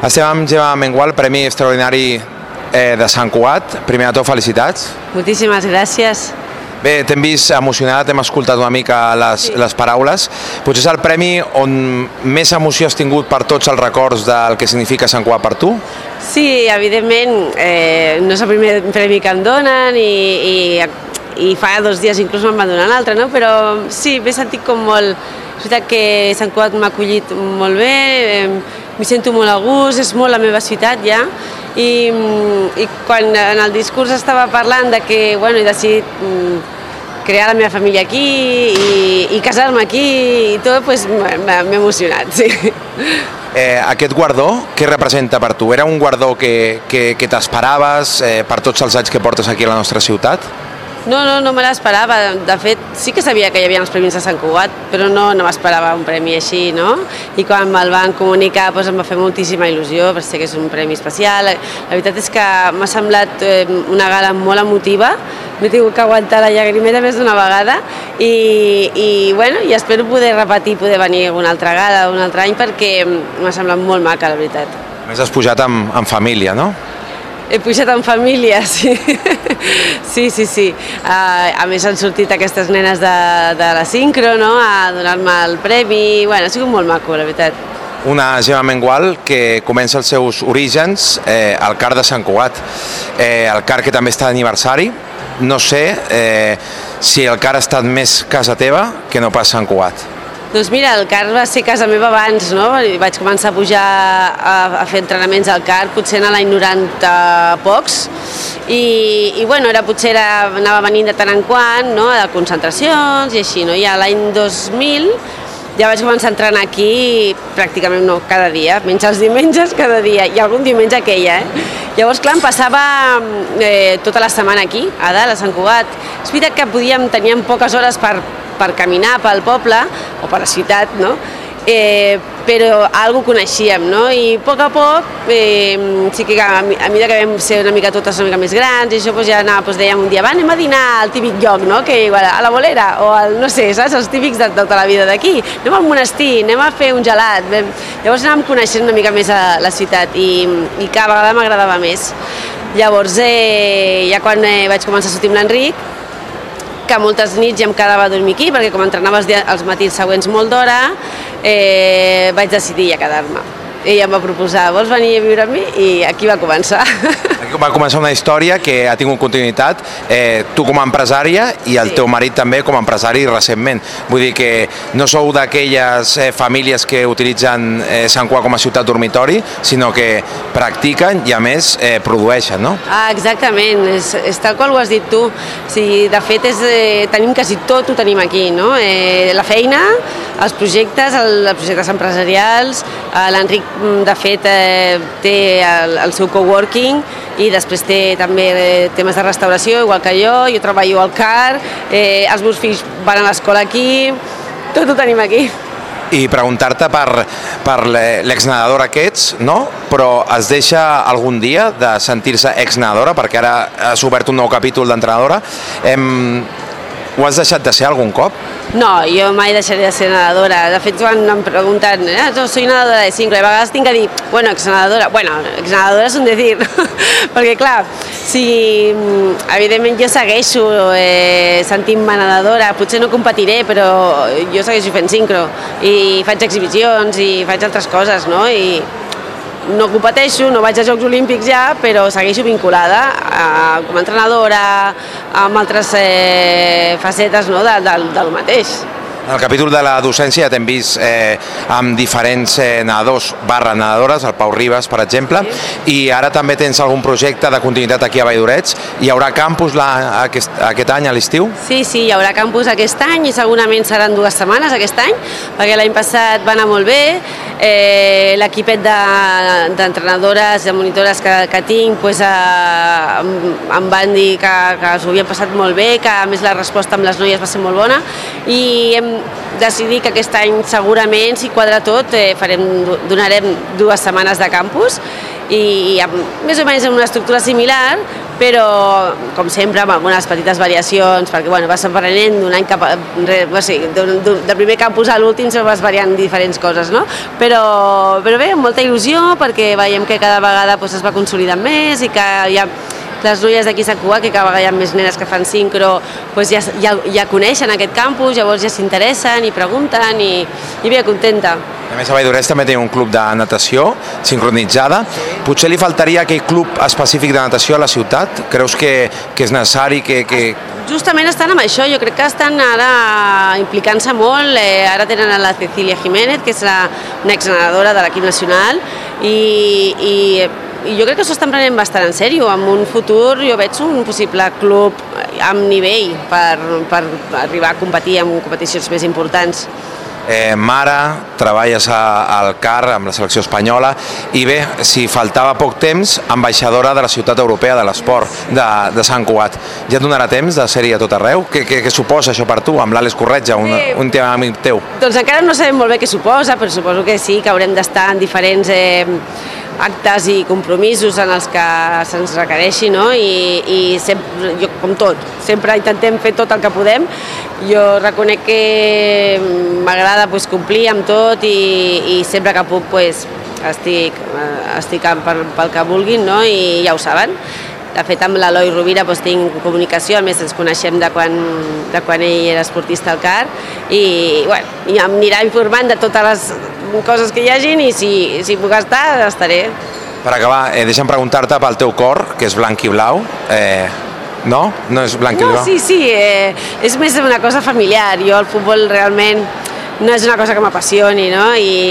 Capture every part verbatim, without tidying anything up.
Estem amb Gemma Mengual, Premi Extraordinari de Sant Cugat. Primer de tot, felicitats. Moltíssimes gràcies. Bé, t'hem vist emocionada, t'hem escoltat una mica les, sí. les paraules. Potser és el premi on més emoció has tingut per tots els records del que significa Sant Cugat per tu? Sí, evidentment, eh, no és el primer premi que em donen i, i, i fa dos dies inclús me'n van donar l'altre, no? Però sí, m'he sentit com molt... És veritat que Sant Cugat m'ha acollit molt bé, eh, m'hi sento molt a gust, és molt la meva ciutat ja, i, i quan en el discurs estava parlant de que bueno, he decidit crear la meva família aquí i, i casar-me aquí i tot, doncs m'ha emocionat, sí. Eh, aquest guardó, què representa per tu? Era un guardó que, que, que t'esperaves eh, per tots els anys que portes aquí a la nostra ciutat? No, no, no me l'esperava. De fet, sí que sabia que hi havia els premis de Sant Cugat, però no, no m'esperava un premi així, no? I quan me'l van comunicar doncs em va fer moltíssima il·lusió, perquè sé que és un premi especial. La veritat és que m'ha semblat una gala molt emotiva, m'he tingut que aguantar la llagrimeta més d'una vegada i, i, bueno, i espero poder repetir, poder venir una altra gala un altre any perquè m'ha semblat molt maca, la veritat. A més, has pujat amb, amb família, no? He pujat en família, sí. Sí, sí, sí. Uh, a més han sortit aquestes nenes de, de la sincro, no?, a donar-me el premi. Bueno, ha sigut molt maco, la veritat. Una Gemma Mengual que comença els seus orígens eh, al CAR de Sant Cugat. Eh, el CAR que també està d'aniversari. No sé eh, si el CAR ha estat més casa teva que no pas Sant Cugat. Doncs mira, el CAR va ser casa meva abans, no? Vaig començar a pujar a, a fer entrenaments al CAR, potser en l'any noranta pocs, i, i bueno, era, potser era, anava venint de tant en quant, no?, a concentracions i així, no? I a l'any dos mil ja vaig començar a entrenar aquí pràcticament no, cada dia, menys els diumenges cada dia, i algun diumenge aquella, eh? Llavors, clar, em passava eh, tota la setmana aquí, a dalt, a Sant Cugat. És veritat que podíem, teníem poques hores per per caminar pel poble o per la ciutat, no? Eh, però algo coneixíem, no? I a poc a poc, eh, sí que a, a mesura que vam ser una mica totes una mica més grans, i això doncs, ja anava, doncs, dèiem un dia, va, anem a dinar al típic lloc, no? Que igual a la Bolera, o al, no sé, saps? Els típics de tota la vida d'aquí. Anem al monestir, anem a fer un gelat. Llavors anàvem coneixent una mica més a la ciutat i, i cada vegada m'agradava més. Llavors, eh, ja quan eh, vaig començar a sortir amb l'Enric, que moltes nits ja em quedava a dormir aquí, perquè com entrenava els, dies, els matins següents molt d'hora, eh, vaig decidir ja quedar-me. Ella em va proposar, vols venir a viure amb mi? I aquí va començar. Aquí va començar una història que ha tingut continuïtat, eh, tu com a empresària i el sí. teu marit també com a empresari recentment. Vull dir que no sou d'aquelles eh, famílies que utilitzen eh, Sant Cugat com a ciutat dormitori, sinó que practiquen i a més eh, produeixen, no? Ah, exactament, és, és tal qual ho has dit tu. O sigui, de fet, és, eh, tenim quasi tot, ho tenim aquí, no? Eh, la feina, els projectes, el, els projectes empresarials, eh, l'Enric, de fet, eh, té el, el seu coworking i després té també eh, temes de restauració, igual que jo, jo treballo al CAR, eh, els meus fills van a l'escola aquí, tot ho tenim aquí. I preguntar-te per, per l'exnedadora que ets, no? Però es deixa algun dia de sentir-se exnedadora, perquè ara has obert un nou capítol d'entrenadora. Em... Ho has deixat de ser algun cop? No, jo mai deixaré de ser nedadora. De fet, quan em pregunten, eh, no, soy nedadora de sincro, i a vegades tinc que dir, bueno, exnedadora, bueno, exnedadora és un decir, perquè clar, si evidentment jo segueixo eh, sentint-me nedadora, potser no competiré, però jo segueixo fent sincro, i faig exhibicions, i faig altres coses, no? I no competeixo, no vaig a Jocs Olímpics ja, però segueixo vinculada a, com a entrenadora, amb altres eh, facetes, no, de, de, del mateix. En el capítol de la docència ja t'hem vist eh, amb diferents eh, nedadors barra nedadores, el Pau Ribas, per exemple, sí. I ara també tens algun projecte de continuïtat aquí a Valldoreix. Hi haurà campus la, aquest, aquest any, a l'estiu? Sí, sí, hi haurà campus aquest any i segurament seran dues setmanes aquest any, perquè l'any passat va anar molt bé. Eh, l'equipet d'entrenadores, de, de monitores que, que tinc, pues, eh, em van dir que, que s'ho havien passat molt bé, que a més la resposta amb les noies va ser molt bona, i hem decidit que aquest any segurament, si quadra tot, eh, farem, donarem dues setmanes de campus i amb, més o menys en una estructura similar, però, com sempre, amb algunes petites variacions, perquè bueno, vas aprenent d'un any cap a... O sigui, del primer campus a l'últim vas variant diferents coses, no? Però, però bé, amb molta il·lusió, perquè veiem que cada vegada doncs, es va consolidant més i que hi ha les noies d'aquí a Sant Cugat, que cada vegada hi ha més nenes que fan sincro, doncs ja, ja, ja coneixen aquest campus, llavors ja s'interessen i pregunten i, i bé, contenta. A més, a Valldoreix també té un club de natació sincronitzada. Potser li faltaria aquell club específic de natació a la ciutat? Creus que, que és necessari que... que... Justament estan amb això, jo crec que estan ara implicant-se molt, eh, ara tenen a la Cecilia Jiménez, que és la, una exnadadora de l'equip nacional, i, i, i jo crec que s'ho estan prenent bastant en sèrio. En un futur jo veig un possible club amb nivell per, per arribar a competir en competicions més importants. Eh, mare, treballes a, al C A R amb la selecció espanyola i bé, si faltava poc temps, ambaixadora de la ciutat europea de l'esport de, de Sant Cugat. Ja et donarà temps de ser-hi a tot arreu? Què, què, què suposa això per tu, amb l'Àlex Corretja, un, sí. un tema amic teu? Doncs encara no sabem molt bé què suposa, però suposo que sí, que haurem d'estar en diferents eh, actes i compromisos en els que se'ns requereixi, no? I, i sempre, jo, com tot, sempre intentem fer tot el que podem. Jo reconec que m'agrada pues, complir amb tot i, i sempre que puc pues, estic, estic per, pel que vulguin, no? I ja ho saben. De fet, amb l'Eloi Rovira pues, tinc comunicació, a més ens coneixem de quan, de quan ell era esportista al C A R i, bueno, i em anirà informant de totes les coses que hi hagin i si, si puc estar, estaré. Per acabar, eh, deixa'm preguntar-te pel teu cor, que és blanc i blau. Eh, no? No és blanc i blau? No, sí, sí, eh, és més una cosa familiar. Jo el futbol realment no és una cosa que m'apassioni, no?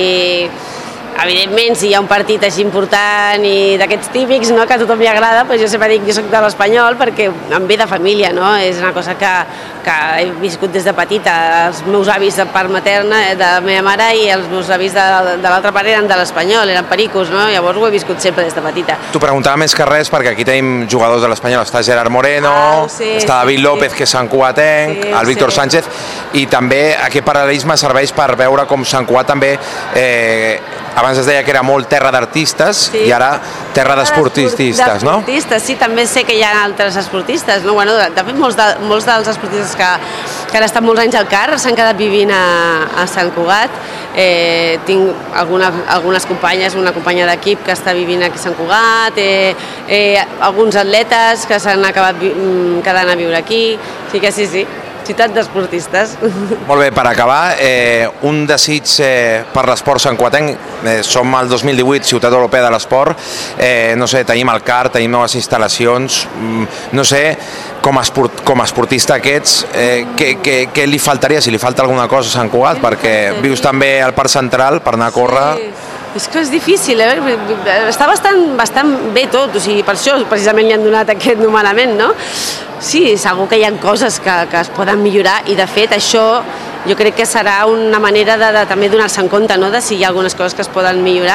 I evidentment, si hi ha un partit així important i d'aquests típics, no, que a tothom li agrada, doncs jo sempre dic que jo soc de l'Espanyol perquè em ve de família, no? És una cosa que, que he viscut des de petita. Els meus avis de part materna, de la meva mare, i els meus avis de, de l'altra part eren de l'Espanyol, eren pericos, no? Llavors ho he viscut sempre des de petita. T'ho preguntava més que res perquè aquí tenim jugadors de l'Espanyol. Està Gerard Moreno, ah, sé, està David sí, López, que és santcugatenc, sí, el Víctor sí. Sánchez, i també aquest paral·lelisme serveix per veure com Sant Cugat també eh, abans es deia que era molt terra d'artistes sí. I ara terra d'esportistes, no? D'esportistes, sí, també sé que hi ha altres esportistes, no? Bueno, de fet, molts, de, molts dels esportistes que, que han estat molts anys al C A R s'han quedat vivint a, a Sant Cugat. Eh, tinc alguna, algunes companyes, una companya d'equip que està vivint aquí a Sant Cugat, eh, eh, alguns atletes que s'han acabat quedant a viure aquí, sí que sí, sí. Ciutat d'esportistes. Molt bé, per acabar, eh, un desig eh, per l'esport santcugatenc. Eh, som al dos mil divuit, Ciutat Europea de l'Esport. Eh, no sé, tenim el C A R, tenim noves instal·lacions. Mm, no sé, com a, esport, com a esportista aquests, eh, què, què, què li faltaria, si li falta alguna cosa a Sant Cugat, perquè vius també al Parc Central per anar a córrer. Sí. És que és difícil, eh? Està bastant, bastant bé tot, o sigui, per això precisament li han donat aquest nomenament, no? Sí, segur que hi ha coses que, que es poden millorar i de fet això jo crec que serà una manera de, de també donar-se en compte, no?, de si hi ha algunes coses que es poden millorar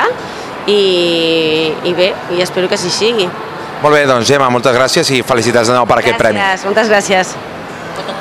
i, i bé, i espero que així sigui. Molt bé, doncs Gemma, moltes gràcies i felicitats de nou per aquest premi. Gràcies, moltes gràcies.